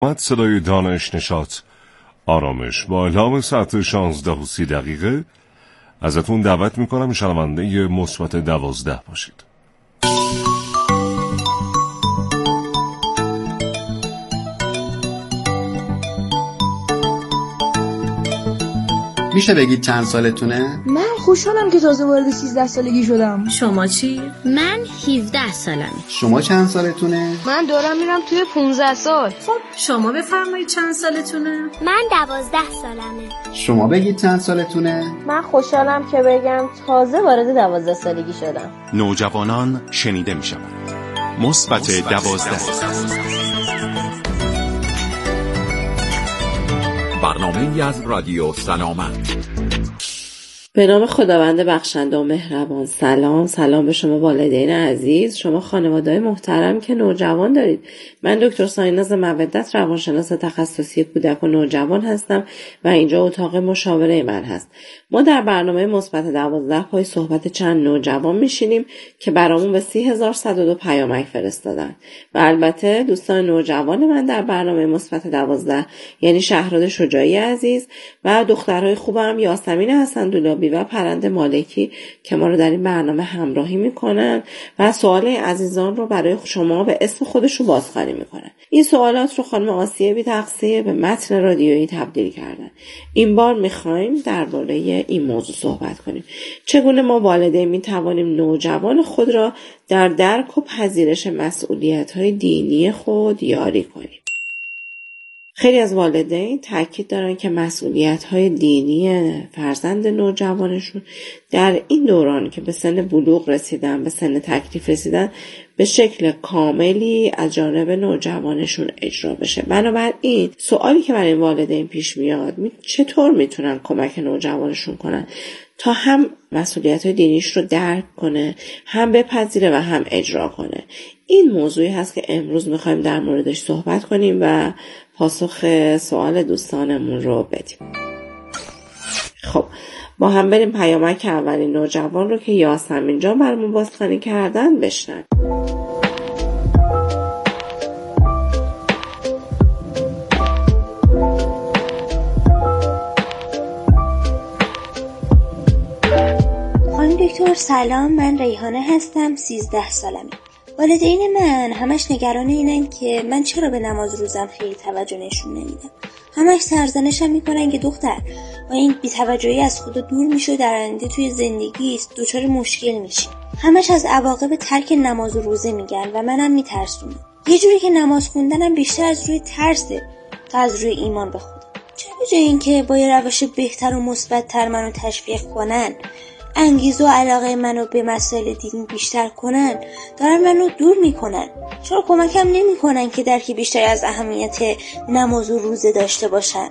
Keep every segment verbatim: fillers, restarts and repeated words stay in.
مد صدای دانش نشاط آرامش با اعلام ساعت شانزده و سی دقیقه ازتون دعوت میکنم شنونده مثبت دوازده باشید. میشه بگید چند سالتونه؟ من خوشحالم که تازه وارد سیزده سالگی شدم. شما چی؟ من هفده سالمه. شما چند سالتونه؟ من دارم میرم توی پونزده سال. خب شما بفرمایید چند سالتونه؟ من دوازده سالمه. شما بگید چند سالتونه؟ من خوشحالم که بگم تازه وارد دوازده سالگی شدم. نوجوانان شنیده میشوند. مثبت دوازده. برنامه‌ای از رادیو سلامت. به نام خداوند بخشنده و مهربان. سلام سلام به شما والدین عزیز، شما خانواده‌های محترم که نوجوان دارید. من دکتر سایناز مودت، روانشناس تخصصی کودک و نوجوان هستم و اینجا اتاق مشاوره من هست. ما در برنامه مثبت دوازده پای صحبت چند نوجوان میشینیم که برامون به سی هزار و صد و دو پیامک فرستادن و البته دوستان نوجوان من در برنامه مثبت دوازده یعنی شهرزاد شجاعی عزیز و دخترهای خوبم یاسمین حسندولابی و پرنده مالکی که ما رو در این برنامه همراهی میکنن و سوال عزیزان رو برای شما به اسم خودشون بازخوانی میکنن. این سوالات رو خانم آسیه بی تقصیر به متن رادیویی تبدیل کردن. این بار میخوایم درباره این موضوع صحبت کنیم. چگونه ما والدین میتوانیم نوجوان خود را در درک و پذیرش مسئولیت‌های دینی خود یاری کنیم. خیلی از والدین تاکید دارن که مسئولیت‌های دینی فرزند نوجوانشون در این دوران که به سن بلوغ رسیدن، به سن تکلیف رسیدن، به شکل کاملی از جانب نوجوانشون اجرا بشه. بنابراین سوالی که برای والدین پیش میاد، چطور میتونن کمک نوجوانشون کنن تا هم مسئولیت‌های دینیش رو درک کنه، هم بپذیره و هم اجرا کنه. این موضوعی هست که امروز میخوایم در موردش صحبت کنیم و پاسخ سوال دوستانمون رو بدیم. خب با هم بریم پیامک اولین نوجوان رو که یاسمین جان برامون بازخوانی کردن بشنویم. دکتر سلام، من ریحانه هستم، سیزده سالمه. والدین من همش نگران اینن که من چرا به نماز روزم خیلی توجه نشون نمیدم. همش سرزنشم میکنن که دختر با این بی‌توجهی از خدا دور میشه و در آینده توی زندگی دچار مشکل میشی. همش از عواقب ترک نماز و روزه میگن و منم میترسونم. یه جوری که نماز خوندنم بیشتر از روی ترسه تا از روی ایمان به خدا. چرا به جای اینکه با یه روش بهتر و مثبت‌تر منو تشویق کنن، انگیزه و علاقه منو به مسائل دینی بیشتر کنن، دارن منو دور میکنن؟ چرا کمکم نمیکنن که درکی بیشتری از اهمیت نماز و روزه داشته باشن؟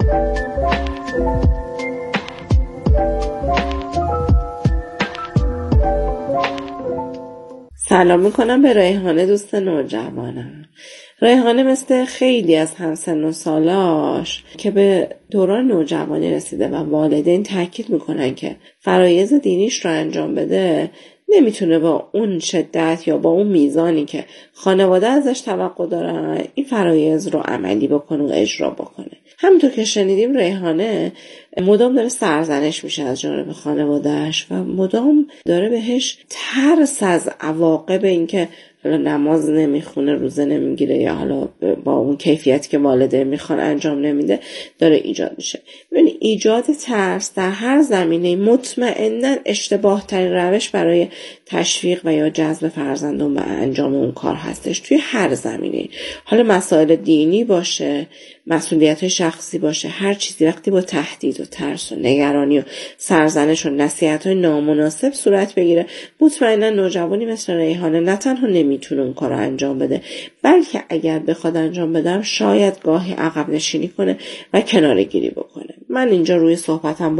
سلام میکنم به ریحانه دوست نوجوانم. ریحانه مثل خیلی از همسن و سالاش که به دوران نوجوانی رسیده و والدین تاکید میکنن که فرایض دینیش رو انجام بده، نمیتونه با اون شدت یا با اون میزانی که خانواده ازش توقع دارن این فرایض رو عملی بکنه و اجرا بکنه. همونطور که شنیدیم ریحانه مدام داره سرزنش میشه از جانب خانوادهش و مدام داره بهش ترس از عواقب اینکه حالا نماز نمیخونه، روزه نمیگیره یا حالا با اون کیفیتی که والدین میخوان انجام نمیده داره ایجاد میشه. ببین ایجاد ترس در هر زمینه مطمئناً اشتباه ترین روش برای تشویق و یا جذب فرزندان به انجام اون کار هستش. توی هر زمینه، حالا مسائل دینی باشه، مسئولیت شخصی باشه، هر چیزی وقتی با تهدید و ترس و نگرانی و سرزنش و نصیحت‌های نامناسب صورت بگیره، مطمئنا نوجوانی مثل ریحانه نه تنها نمیتونه اون کار رو انجام بده، بلکه اگر بخواد انجام بدم شاید گاهی عقب نشینی کنه و کناره‌گیری بکنه. من اینجا روی صحبتم با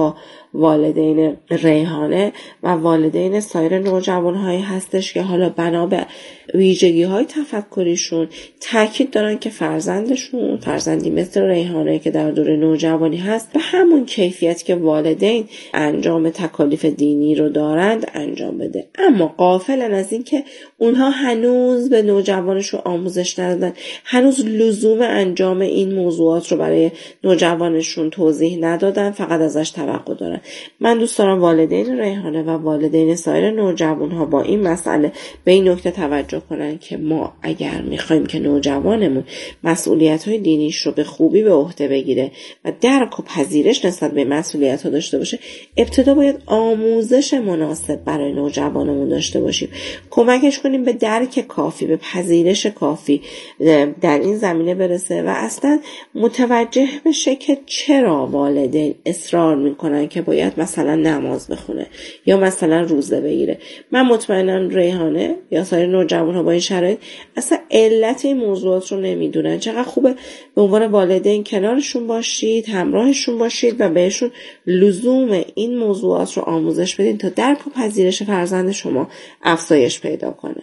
والدین ریحانه و والدین سایر نوجوانهایی هستش که حالا بنا به ویژگی های تفکریشون تاکید دارن که فرزندشون، فرزندی مثل ریحانه که در دوره نوجوانی هست، به همون کیفیت که والدین انجام تکالیف دینی رو دارند انجام بده. اما غافلن از این که اونها هنوز به نوجوانشون آموزش ندادن، هنوز لزوم انجام این موضوعات رو برای نوجوانشون توضیح ندادن، فقط ازش توقع دارن. من دوست دارم والدین ریحانه و والدین سایر نوجوانها با این مسئله به این نکته توجه کنن که ما اگر میخوایم که نوجوانمون مسئولیت‌های دینیش رو به خوبی به عهده بگیره و درک و پذیرش نسبت به مسئولیت‌ها داشته باشه، ابتدا باید آموزش مناسب برای نوجوانمون داشته باشیم، کمکش کنیم به درک کافی، به پذیرش کافی در این زمینه برسه و اصلا متوجه بشه که چرا والدین اصرار میکنن که باید مثلا نماز بخونه یا مثلا روزه بگیره. من مطمئنم ریحانه یا سایر نوجوان‌ها با این شرایط اصلا علت این موضوعات رو نمیدونن. چقدر خوبه به عنوان والدین کنارشون باشید، همراهشون باشید و بهشون لزوم این موضوعات رو آموزش بدین تا درک و پذیرش فرزند شما افزایش پیدا کنه.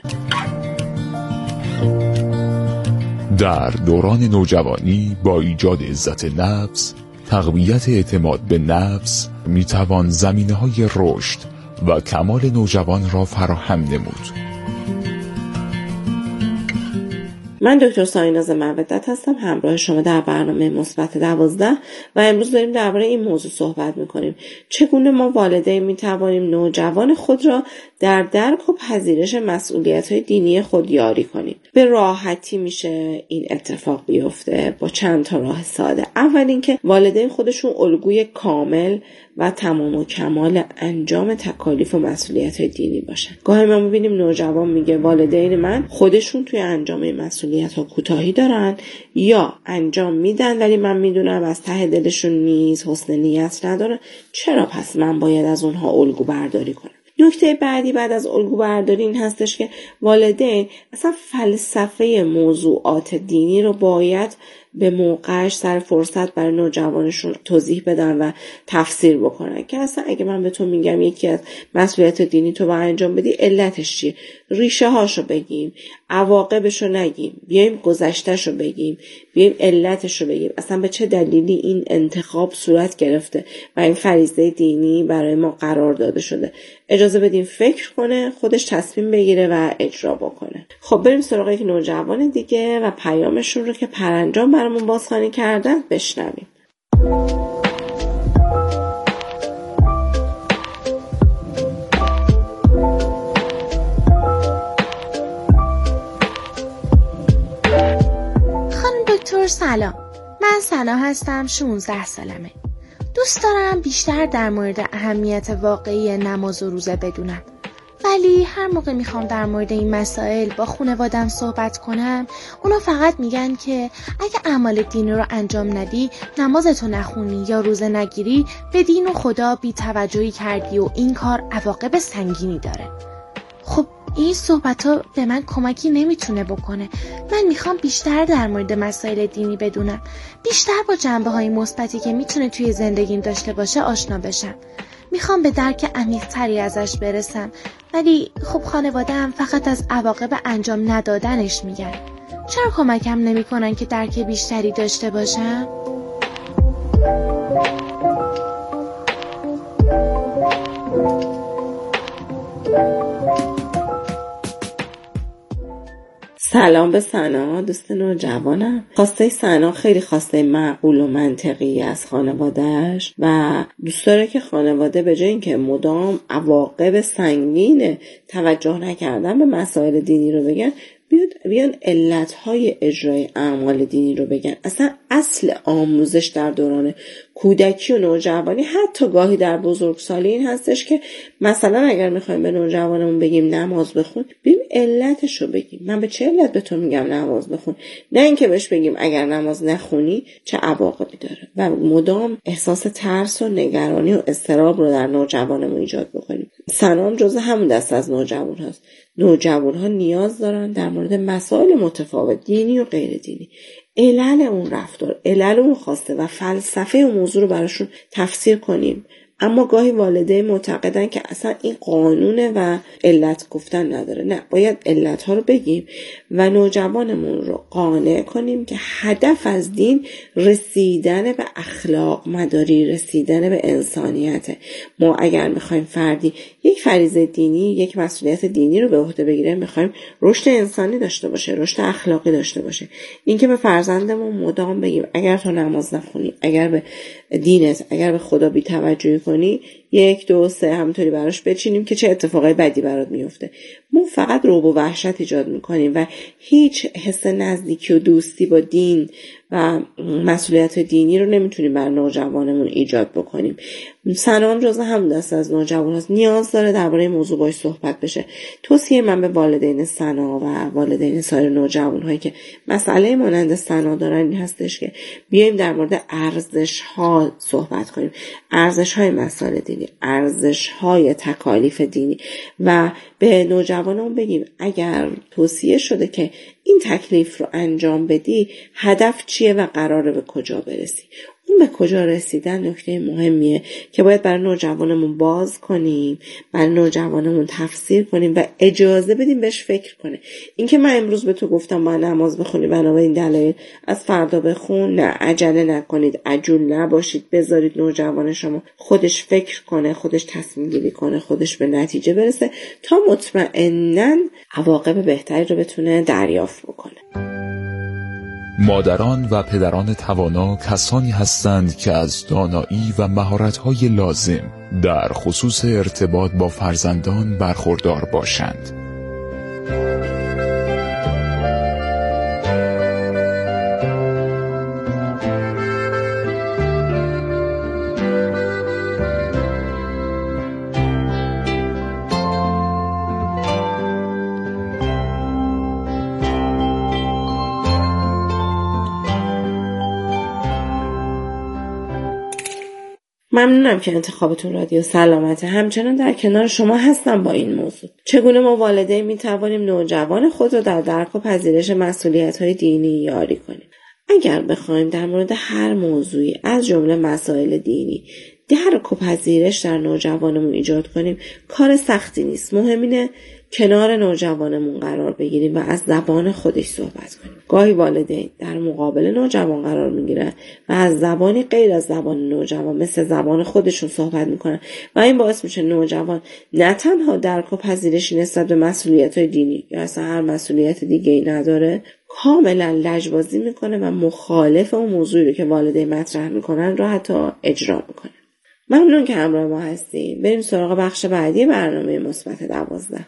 در دوران نوجوانی با ایجاد عزت نفس، تقویت اعتماد به نفس میتوان زمینه‌های رشد و کمال نوجوان را فراهم نمود. من دکتر سایناز مودت هستم، همراه شما در برنامه مثبت دوازده و امروز داریم درباره این موضوع صحبت میکنیم: چگونه ما والدین میتوانیم نوجوان خود را در درک و پذیرش مسئولیت‌های دینی خود یاری کنیم. به راحتی میشه این اتفاق بیفته با چند تا راه ساده. اول اینکه والدین خودشون الگوی کامل و تمام و کمال انجام تکالیف و مسئولیت‌های دینی باشن. گاهی ما می‌بینیم نوجوان میگه والدین من خودشون توی انجام این مسئولیت‌ها کوتاهی دارن یا انجام میدن ولی من میدونم از ته دلشون نیست، حسن نیت ندارن، چرا پس من باید از اونها الگو برداری کنم؟ نکته بعدی بعد از الگو برداری این هستش که والدین اصلا فلسفه موضوعات دینی رو باید به موقعش سر فرصت برای نوجوانشون توضیح بدن و تفسیر بکنن که اصلا اگه من به تو میگم یکی از مسئولیت دینی تو باید انجام بدی، علتش چیه؟ ریشه هاشو بگیم، عواقبشو نگیم، بیایم گذشتهشو بگیم، بیایم علتشو بگیم، اصلا به چه دلیلی این انتخاب صورت گرفته و این فریضه دینی برای ما قرار داده شده. اجازه بدیم فکر کنه، خودش تصمیم بگیره و اجرا بکنه. خب بریم سراغ یک نوجوان دیگه و پیامشون رو که پرانجام برامون بازخوانی کردن بشنویم. خانم دکتر سلام، من سنا هستم، شانزده سالمه. دوست دارم بیشتر در مورد اهمیت واقعی نماز و روزه بدونم، ولی هر موقع میخوام در مورد این مسائل با خانواده‌ام صحبت کنم، اونا فقط میگن که اگه اعمال دینی رو انجام ندی، نمازتو نخونی یا روزه نگیری، به دین و خدا بی توجهی کردی و این کار عواقب سنگینی داره. خب این صحبت ها به من کمکی نمیتونه بکنه. من میخوام بیشتر در مورد مسائل دینی بدونم، بیشتر با جنبه های مثبتی که میتونه توی زندگیم داشته باشه آشنا بشم. میخوام به درک عمیق‌تری ازش برسم، ولی خب خانواده‌ام فقط از عواقب انجام ندادنش میگن. چرا کمکم نمیکنن که درک بیشتری داشته باشم؟ سلام به سنا، دوست نوجوانم. خواسته سنا خیلی خواسته معقول و منطقی از خانوادهش و دوست داره که خانواده به جای اینکه مدام عواقب سنگین توجه نکردن به مسائل دینی رو بگن، بیاد بیان علتهای اجرای اعمال دینی رو بگن. اصلا اصل آموزش در دوران کودکی و نوجوانی، حتی گاهی در بزرگسالی، این هستش که مثلا اگر میخوایم به نوجوانمون بگیم نماز بخون، بیم علتش رو بگیم. من به چه علت به تو میگم نماز بخون، نه اینکه بهش بگیم اگر نماز نخونی چه عواقبی داره و مدام احساس ترس و نگرانی و اضطراب رو در نوجوانمون ایجاد بکنیم. سنام جزء همون دست از نوجوان هست. نوجوان ها نیاز دارن در مورد مسائل متفاوت، دینی و غیر دینی، علل اون رفتار، علل اون خواسته و فلسفه اون موضوع رو براشون تفسیر کنیم، اما گاهی والدین معتقدن که اصلا این قانونه و علت گفتن نداره. نه، باید علت ها رو بگیم و نوجوانمون رو قانع کنیم که هدف از دین رسیدن به اخلاق مداری، رسیدن به انسانیته. ما اگر میخوایم فردی یک فریضه دینی، یک مسئولیت دینی رو به عهده بگیره، میخوایم رشد انسانی داشته باشه، رشد اخلاقی داشته باشه. این که به فرزندمون مدام بگیم اگر تو نماز نخونی، اگر به دینت، اگر به خدا بی توجهی کنی، یک دو سه همونطوری براش بچینیم که چه اتفاقای بدی برات میفته، ما فقط رعب و وحشت ایجاد میکنیم و هیچ حس نزدیکی و دوستی با دین و مسئولیت دینی رو نمیتونیم بر نوجوانمون ایجاد بکنیم. سنام جزء هم دست از نوجوان هست، نیاز داره درباره این موضوع باش صحبت بشه. توصیه من به والدین سنا و والدین سایر نوجوان هایی که مسئله مانند سنا دارن این هستش که بیایم در مورد ارزش ها صحبت کنیم، ارزش های مسائل دینی، ارزش های تکالیف دینی و به نوجوانان بگیم اگر توصیه شده که این تکلیف رو انجام بدی، هدف چیه و قراره به کجا برسی. اون به کجا رسیدن نکته مهمیه که باید برای نوجوانمون باز کنیم، برای نوجوانمون تفسیر کنیم و اجازه بدیم بهش فکر کنه. این که من امروز به تو گفتم باید نماز بخونی بنابراین دلایل، از فردا بخون، نه، عجله نکنید، عجول نباشید، بذارید نوجوان شما خودش فکر کنه، خودش تصمیم گیری کنه، خودش به نتیجه برسه تا مطمئناً عواقب بهتری رو بتونه دریافت بکنه. مادران و پدران توانا کسانی هستند که از دانایی و مهارت‌های لازم در خصوص ارتباط با فرزندان برخوردار باشند. ممنونم که انتخابتون رادیو سلامته. همچنان در کنار شما هستم با این موضوع. چگونه ما والدین می توانیم نوجوان خود را در درک و پذیرش مسئولیت‌های دینی یاری کنیم؟ اگر بخوایم در مورد هر موضوعی از جمله مسائل دینی درک و پذیرش در نوجوانمون ایجاد کنیم، کار سختی نیست. مهم اینه کنار نوجوانمون قرار بگیریم و از زبان خودش صحبت کنیم. گاهی والدین در مقابل نوجوان قرار میگیرن و از زبانی غیر از زبان نوجوان مثل زبان خودشون صحبت میکنن و این باعث میشه نوجوان نه تنها درک و پذیرشی نسبت به مسئولیت‌های دینی یا اصلا هر مسئولیت دیگه‌ای نداره، کاملا لجبازی میکنه و مخالف اون موضوعی رو که والدین مطرح میکنن رو حتی اجرا میکنه. ممنون که همراه ما هستیم. بریم سراغ بخش بعدی برنامه مثبت دوازده.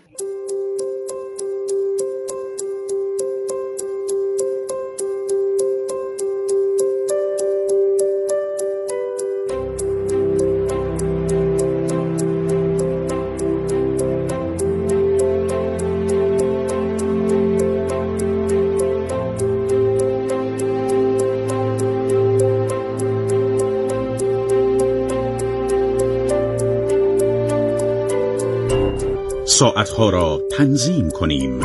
ساعتها را تنظیم کنیم.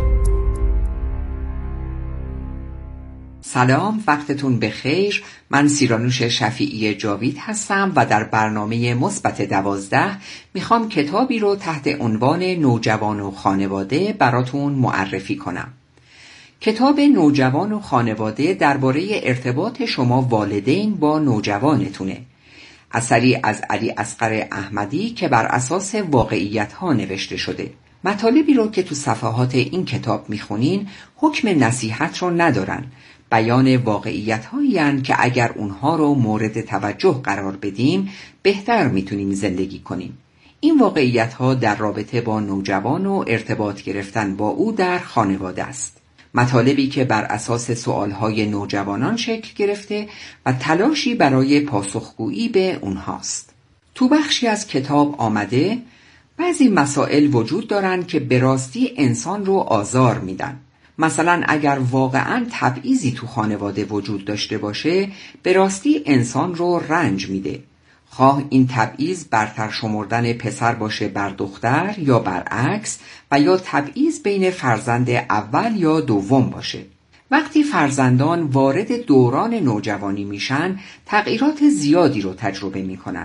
سلام، وقتتون بخیر. من سیرانوش شفیعی جاوید هستم و در برنامه مثبت دوازده میخوام کتابی رو تحت عنوان نوجوان و خانواده براتون معرفی کنم. کتاب نوجوان و خانواده درباره ارتباط شما والدین با نوجوانتونه. اثری از علی اصغر احمدی که بر اساس واقعیت ها نوشته شده. مطالبی رو که تو صفحات این کتاب میخونین حکم نصیحت رو ندارن، بیان واقعیت هایی هستند که اگر اونها رو مورد توجه قرار بدیم بهتر میتونیم زندگی کنیم. این واقعیت ها در رابطه با نوجوان و ارتباط گرفتن با او در خانواده است. مطالبی که بر اساس سوالهای نوجوانان شکل گرفته و تلاشی برای پاسخگویی به اونهاست. تو بخشی از کتاب آمده بعضی مسائل وجود دارن که به راستی انسان رو آزار میدن. مثلا اگر واقعاً تبعیضی تو خانواده وجود داشته باشه به راستی انسان رو رنج میده. خواه این تبعیض برتر شمردن پسر باشه بر دختر یا برعکس و یا تبعیض بین فرزند اول یا دوم باشه. وقتی فرزندان وارد دوران نوجوانی میشن تغییرات زیادی رو تجربه میکنن.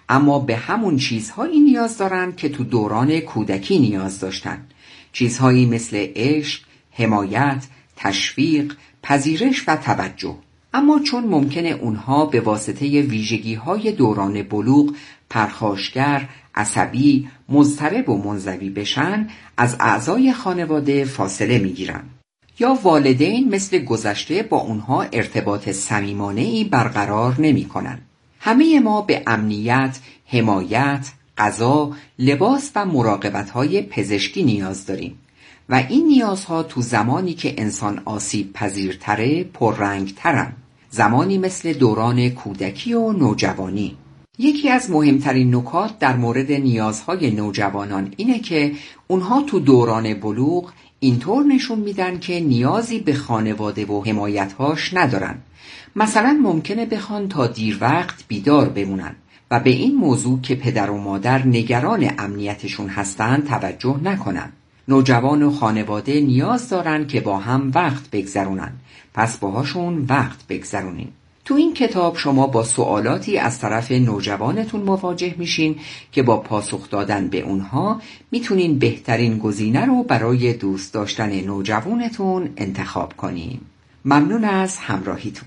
اما به همون چیزهایی نیاز دارن که تو دوران کودکی نیاز داشتن. چیزهایی مثل عشق، حمایت، تشویق، پذیرش و توجه. اما چون ممکنه اونها به واسطه ویژگی‌های دوران بلوغ پرخاشگر، عصبی، مضطرب و منزوی بشن، از اعضای خانواده فاصله میگیرن. یا والدین مثل گذشته با اونها ارتباط صمیمانه‌ای برقرار نمی‌کنن. همه ما به امنیت، حمایت، غذا، لباس و مراقبت‌های پزشکی نیاز داریم و این نیازها تو زمانی که انسان آسیب پذیرتره پررنگترن. زمانی مثل دوران کودکی و نوجوانی. یکی از مهمترین نکات در مورد نیازهای نوجوانان اینه که اونها تو دوران بلوغ اینطور نشون میدن که نیازی به خانواده و حمایتهاش ندارن. مثلا ممکنه بخوان تا دیر وقت بیدار بمونن و به این موضوع که پدر و مادر نگران امنیتشون هستن توجه نکنن. نوجوان و خانواده نیاز دارن که با هم وقت بگذرونن، پس باهاشون وقت بگذرونین. تو این کتاب شما با سوالاتی از طرف نوجوانتون مواجه میشین که با پاسخ دادن به اونها میتونین بهترین گزینه رو برای دوست داشتن نوجوانتون انتخاب کنین. ممنون از همراهیتون.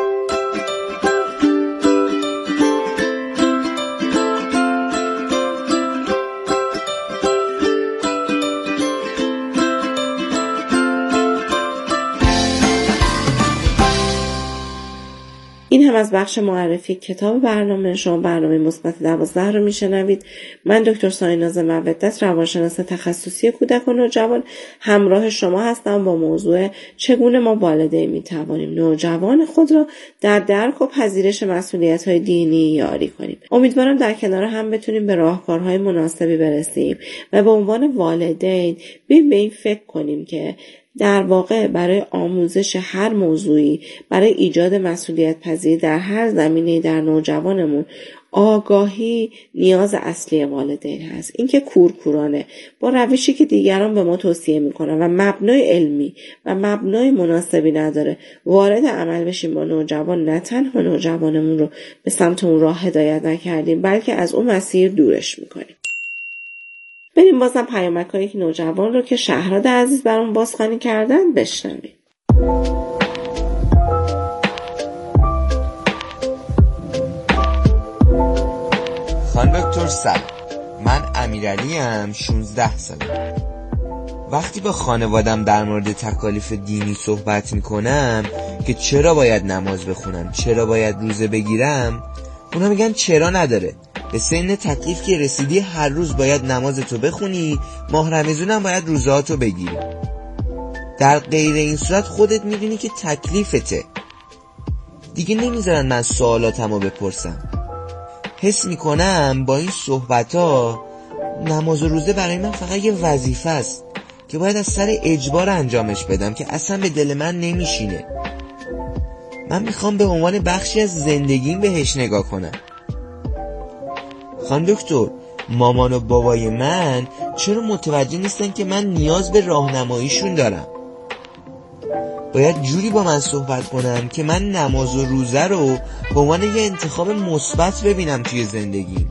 این هم از بخش معرفی کتاب برنامه. شما برنامه مثبت دوازده رو میشنوید. من دکتر سایناز مودت، روانشناس تخصصی کودک و نوجوان، همراه شما هستم با موضوع چگونه ما والدین میتوانیم نوجوان خود را در درک و پذیرش مسئولیت‌های دینی یاری کنیم. امیدوارم در کنار هم بتونیم به راهکارهای مناسبی برسیم و به عنوان والدین بیایم به این فکر کنیم که در واقع برای آموزش هر موضوعی، برای ایجاد مسئولیت پذیری در هر زمینه‌ای در نوجوانمون، آگاهی نیاز اصلی والدین هست. اینکه کورکورانه با روشی که دیگران به ما توصیه میکنن و مبنای علمی و مبنای مناسبی نداره وارد عمل بشیم با نوجوان، نه تنها نوجوانمون رو به سمت اون راه هدایت نکردیم بلکه از اون مسیر دورش میکنیم. بریم بازم پیامک‌هایی که نوجوان رو که شهرزاد عزیز برام بازخوانی کردن بشنویم. خانم دکتر سلام، من امیرعلی ام، شانزده سالم. وقتی با خانوادم در مورد تکالیف دینی صحبت میکنم که چرا باید نماز بخونم، چرا باید روزه بگیرم، اونا میگن چرا نداره، به سن تکلیف که رسیدی هر روز باید نمازتو بخونی، ماه رمضان هم باید روزهاتو بگیری. در غیر این صورت خودت میدونی که تکلیفته. دیگه نمیذارن من سوالاتمو بپرسم. حس میکنم با این صحبتا نماز و روزه برای من فقط یه وظیفه است که باید از سر اجبار انجامش بدم که اصلا به دل من نمیشینه. من میخوام به عنوان بخشی از زندگیم بهش نگاه کنم. خانم دکتر، مامان و بابای من چرا متوجه نیستن که من نیاز به راهنماییشون دارم؟ باید جوری با من صحبت کنن که من نماز و روزه رو به عنوان یه انتخاب مثبت ببینم توی زندگیم.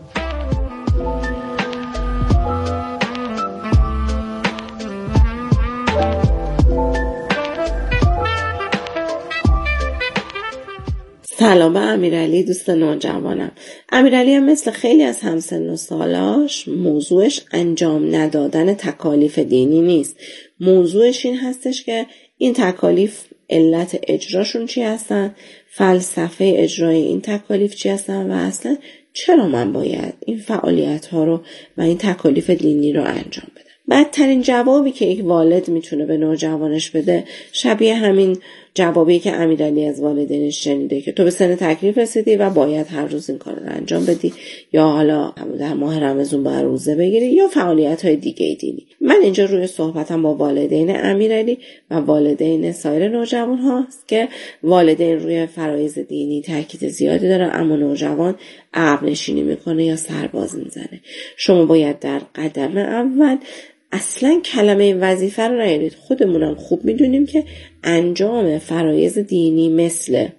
سلام امیرعلی، دوست نوجوانم. امیرعلی هم مثل خیلی از همسن و سالاش موضوعش انجام ندادن تکالیف دینی نیست. موضوعش این هستش که این تکالیف علت اجراشون چی هستن، فلسفه اجرای این تکالیف چی هستن و اصلا چرا من باید این فعالیت ها رو و این تکالیف دینی رو انجام بدم. بدترین جوابی که یک والد میتونه به نوجوانش بده شبیه همین جوابی که امیرعلی از والدینش شنیده که تو به سن تکلیف رسیدی و باید هر روز این کار رو انجام بدی، یا حالا در ماه رمضان باید روزه بگیری یا فعالیت های دیگه دینی. من اینجا روی صحبتم با والدین امیرعلی و والدین سایر نوجوان هاست که والدین روی فرایض دینی تاکید زیادی دارن اما نوجوان عقب نشینی میکنه یا سرباز میزنه. شما باید در قدم اول اصلا کلمه وظیفه رو نیارید. خودمونم خوب میدونیم که انجام فرایض دینی مثل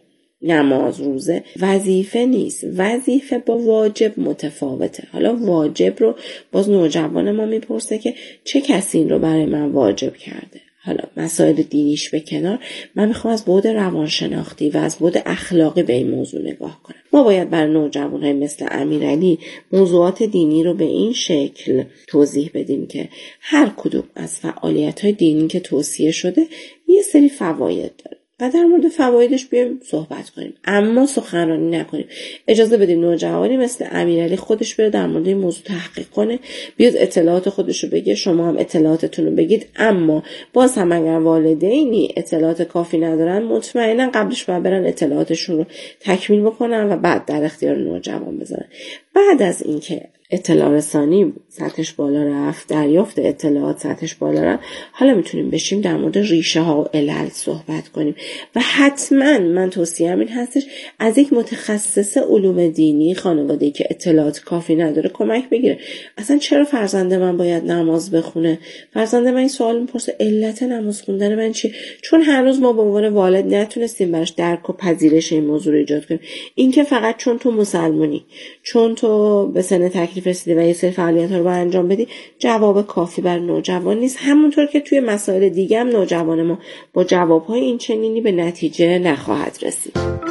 نماز روزه وظیفه نیست. وظیفه با واجب متفاوته. حالا واجب رو باز نوجوان ما میپرسه که چه کسی این رو برای من واجب کرده. حالا مسائل دینیش به کنار، من میخوام از بعد روانشناختی و از بعد اخلاقی به این موضوع نگاه کنم. ما باید برای نوجوان‌های مثل امیرعلی موضوعات دینی رو به این شکل توضیح بدیم که هر کدوم از فعالیت‌های دینی که توصیه شده یه سری فواید داره و در مورد فوایدش بیایم صحبت کنیم، اما سخنرانی نکنیم. اجازه بدیم نوجوانی مثل امیرعلی خودش بره در مورد این موضوع تحقیق کنه، بیاد اطلاعات خودش رو بگه، شما هم اطلاعاتتون رو بگید. اما باز هم اگر والدینی اطلاعات کافی ندارن، مطمئنا قبلش باید برن اطلاعاتشون رو تکمیل بکنن و بعد در اختیار نوجوان بذارن. بعد از اینکه اطلاع رسانی سطحش بالا رفت، دریافت اطلاعات سطحش بالا رفت، حالا میتونیم بشیم در مورد ریشه ها و علل صحبت کنیم و حتما من توصیه‌ام این هستش از یک متخصص علوم دینی خانواده‌ای که اطلاعات کافی نداره کمک بگیره. اصلا چرا فرزند من باید نماز بخونه؟ فرزند من این سوال میپرسه علت نماز خوندن من چیه؟ چون هنوز ما به عنوان والد نتونستیم براش درک و پذیرش این موضوع رو ایجاد کنیم. این که فقط چون تو مسلمانی، چون تو به سن تکلیف رسیدی و یه سری فعالیت‌ها رو باید انجام بدی، جواب کافی بر نوجوان نیست. همونطور که توی مسائل دیگه هم نوجوان ما با جواب‌های این چنینی به نتیجه نخواهد رسید.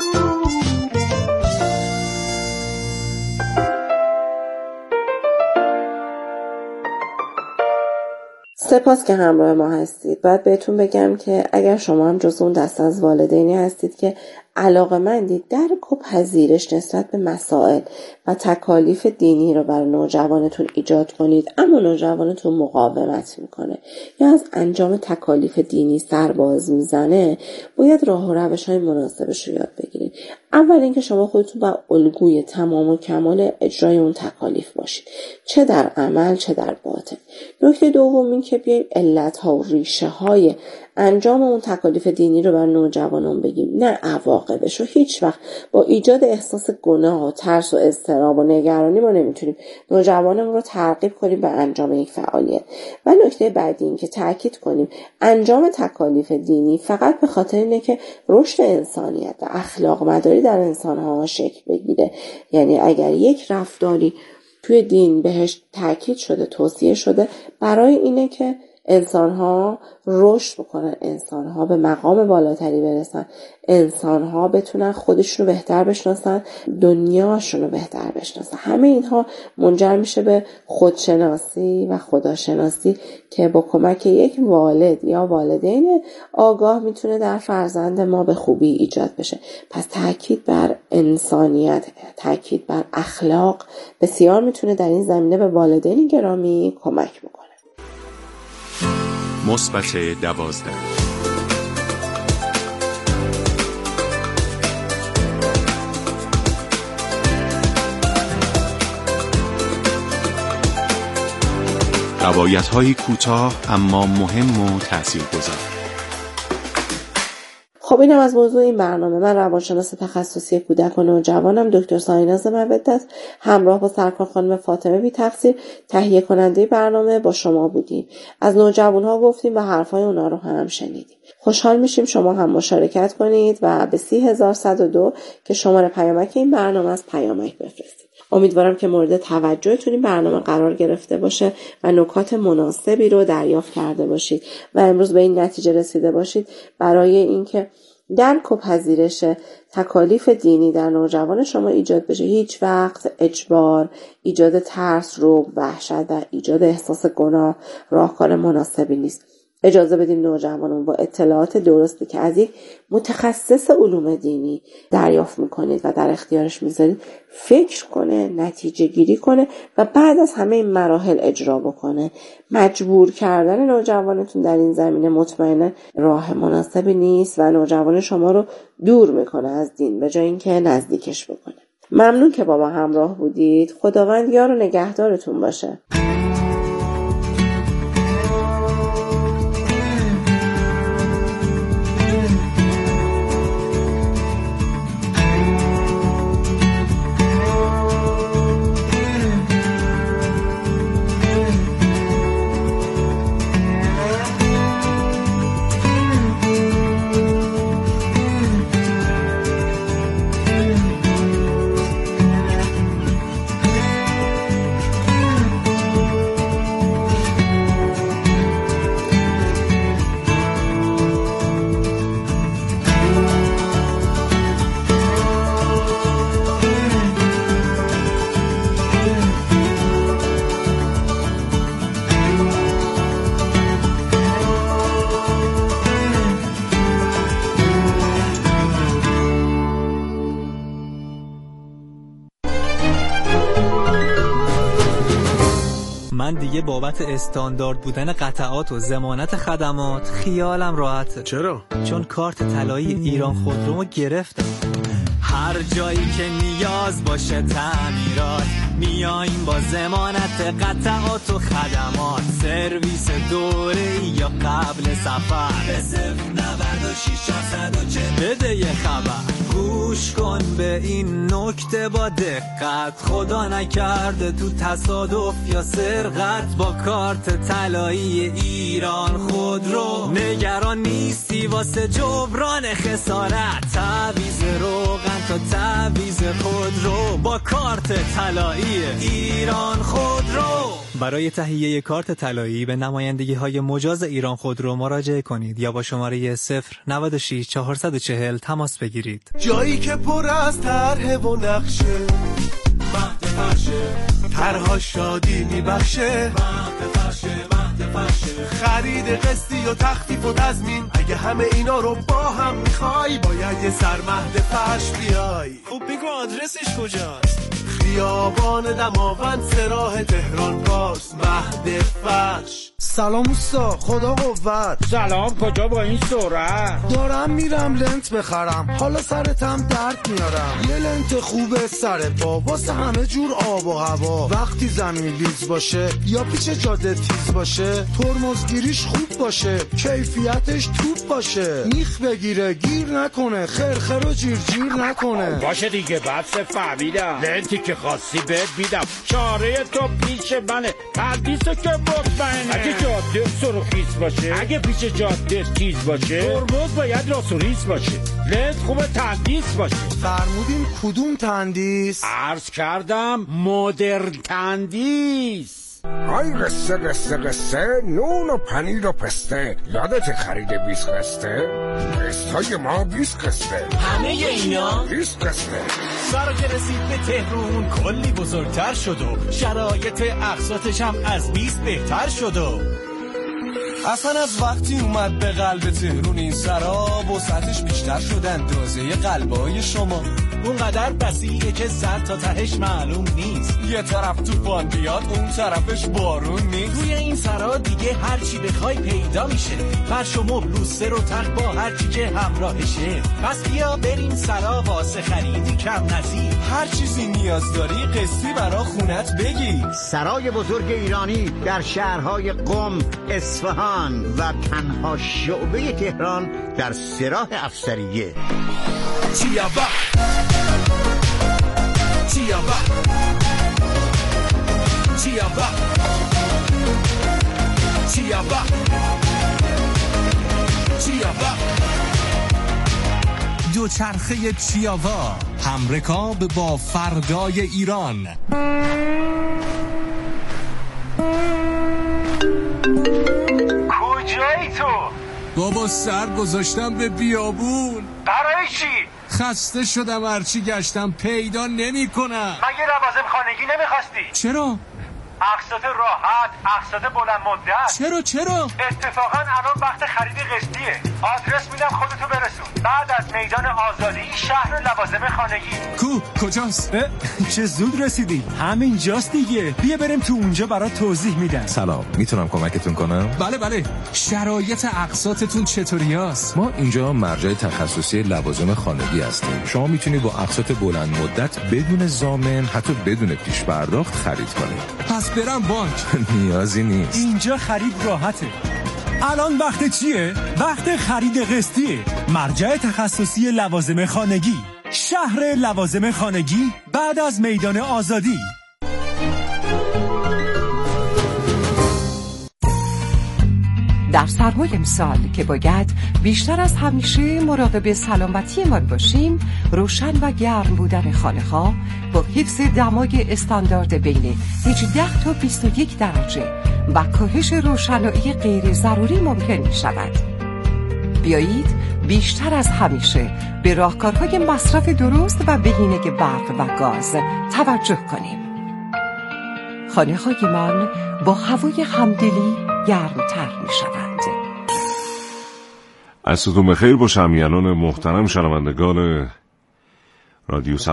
سپاس که همراه ما هستید. باید بهتون بگم که اگر شما هم جز اون دست از والدینی هستید که علاقه‌مندید درک و پذیرش نسبت به مسائل و تکالیف دینی رو برای نوجوانتون ایجاد کنید، اما نوجوانتون مقاومت میکنه یا از انجام تکالیف دینی سرباز میزنه، باید راه و روش‌های مناسبش رو یاد بگیرید. اول اینکه شما خودتون با الگوی تمام و کمال اجرای اون تکالیف باشید، چه در عمل چه در باطن. نکته دوم این که بیایم علت‌ها و ریشه‌های انجام اون تکالیف دینی رو بر نوجوانان بگیم، نه عواقبش رو. هیچ وقت با ایجاد احساس گناه و ترس و اضطراب و نگرانی ما نمیتونیم نوجوانمون رو ترغیب کنیم به انجام یک فعالیت. و نکته بعدی این که تاکید کنیم انجام تکالیف دینی فقط به خاطر اینه که رشد انسانیت و اخلاق مداری در انسان‌ها شکل بگیره. یعنی اگر یک رفتاری توی دین بهش تاکید شده، توصیه شده، برای اینه که انسان‌ها رشد بکنن، انسان‌ها به مقام بالاتری برسن، انسان‌ها بتونن خودشون رو بهتر بشناسن، دنیاشون رو بهتر بشناسن. همه اینها منجر میشه به خودشناسی و خداشناسی که با کمک یک والد یا والدین آگاه میتونه در فرزند ما به خوبی ایجاد بشه. پس تاکید بر انسانیت، تاکید بر اخلاق بسیار میتونه در این زمینه به والدین گرامی کمک بکنه. مثبت دوازده. روایت‌های کوتاه اما مهم و تاثیرگذار. خب اینم از موضوع این برنامه. من روانشناس تخصصی کودک و نوجوانم، دکتر سایناز مودت، همراه با سرکار خانم فاطمه بی تقصیر تهیه کننده برنامه با شما بودیم. از نوجوانها گفتیم و حرفای اونا رو هم شنیدیم. خوشحال میشیم شما هم مشارکت کنید و به سی هزار و صد و دو که شماره پیامک این برنامه از پیامک بفرستید. امیدوارم که مورد توجهتون این برنامه قرار گرفته باشه و نکات مناسبی رو دریافت کرده باشید و امروز به این نتیجه رسیده باشید برای اینکه درک و پذیرش تکالیف دینی در نوجوان شما ایجاد بشه. هیچ وقت اجبار، ایجاد ترس، رعب، وحشت و ایجاد احساس گناه راهکار مناسبی نیست. اجازه بدیم نوجوانون با اطلاعات درستی که از یک متخصص علوم دینی دریافت میکنید و در اختیارش میذارید فکر کنه، نتیجه گیری کنه و بعد از همه این مراحل اجرا بکنه. مجبور کردن نوجوانتون در این زمینه مطمئنا راه مناسبی نیست و نوجوان شما رو دور میکنه از دین به جای اینکه نزدیکش بکنه. ممنون که با ما همراه بودید. خداوند یار و نگهدارتون باشه. من دیگه بابت استاندارد بودن قطعات و ضمانت خدمات خیالم راحته. چرا؟ چون کارت طلایی ایران خودرومو گرفتم. هر جایی که نیاز باشه تعمیرات میایم با ضمانت قطعات و خدمات. سرویس دوره‌ای یا قبل سفر به صفر نود و شش چهارصد و چهل بده یه خبر. گوش کن به این نکته با دقت، خدا نکرده تو تصادف یا سرقت با کارت طلایی ایران خودرو نگران نیستی واسه جبران خسارت. تعویض روغن تا تعویض خودرو با کارت طلایی ایران خودرو. برای تهیه کارت طلایی به نمایندگی های مجاز ایران خودرو مراجعه کنید یا با شماره صفر نود و شش چهارصد و چهل تماس بگیرید. جایی که پر از طرح و نقشه، مهد فرشه، طرها شادی میبخشه، مهد فرشه، مهد فرشه، خرید قسطی و تخفیف و تضمین. اگه همه اینا رو با هم میخوای باید یه سر مهد فرش بیای. خب بگو آدرسش کجاست؟ خیابان دماوند سراح تهران راست، مهد فرش. سلام اوستا، خدا قوت. سلام، کجا با این سرعت؟ دارم میرم لنت بخرم، حالا سرتم درد میارم. یه لنت خوبه سر پا واسه همه جور آب و هوا. وقتی زمین لیز باشه یا پیچ جاده تیز باشه، ترمزگیریش خوب باشه، کیفیتش توپ باشه. میخ بگیره گیر نکنه، خرخر و جیر جیر نکنه. باشه دیگه، بس فهمیدم. لنتی که خواستی بهت میدم، چاره تو پیش منه. پردیسو که مطمئنه. اگه جاده سرخیز باشه، اگه پیش جاده تیز باشه، ترمز باید راست و ریز باشه. لنت خوبه تندیس باشه. فرمودین کدوم تندیس؟ عرض کردم مدرن تندیس. های قصه قصه قصه، نون و پنیر و پسته. یادت خرید بیست قسته؟ قسطای ما بیست قسته. همه اینا بیست قسته. سارا که رسید به تهرون کلی بزرگتر شد و شرایط اقساطش هم از بیست بهتر شد و اصلا از وقتی اومد به قلب تهرون این سرا وسعتش بیشتر شد اندازه قلبای شما. اونقدر وسیعه که زد تا تهش معلوم نیست. یه طرف طوفان بیاد اون طرفش بارون نیست. توی این سرا دیگه هر چی بخوای پیدا میشه. فرش و مبل و سر و تخت با هر چی که همراهشه. پس بیا بریم سرا واسه خریدی کم نظیر. هر چیزی نیاز داری قسطی برا خونت بگیر. سرای بزرگ ایرانی در شهرهای قم، اصفهان و تنها شعبه تهران در سراح افسریه. چیابا چیابا چیابا چیابا چیابا دوچرخه چیابا، همرکاب با فردای ایران. کجایی تو؟ بابا سر گذاشتم به بیابون. برای چی؟ خسته شدم، هرچی گشتم پیدا نمی کنم. مگه لوازم خانگی نمیخواستی؟ چرا؟ اقساط راحت، اقساط بلند مدت. چرا چرا؟ اتفاقا الان وقت خرید قسطیه. آدرس میدم خودتو برسون. بعد از میدان آزادی شهر لوازم خانگی. کو کجاست؟ چه زود رسیدی. همین جاست دیگه. بیا بریم تو اونجا برات توضیح میدم. سلام، میتونم کمکتون کنم؟ بله بله. شرایط اقساطتون چطوریاست؟ ما اینجا مرجع تخصصی لوازم خانگی هستیم. شما میتونید با اقساط بلند مدت بدون ضامن، حتی بدون پیش پرداخت خرید کنید. پس برم بانک؟ نیازی نیست. اینجا خرید راحته. الان وقت چیه؟ وقت خرید قسطیه. مرجع تخصصی لوازم خانگی، شهر لوازم خانگی بعد از میدان آزادی. در سرهای امسال که باید بیشتر از همیشه مراقب سلامتی ما باشیم، روشن و گرم بودن خانه‌ها با حفظ دمای استاندارد بین هجده تا بیست و یک درجه و کاهش روشنایی غیر ضروری ممکن می شود. بیایید بیشتر از همیشه به راهکارهای مصرف درست و بهینه برق و گاز توجه کنیم. خانه‌هایمان با هوای همدلی گرمتر می شوند. عصرتون بخیر باشه همیهنان محترم شنوندگان رادیو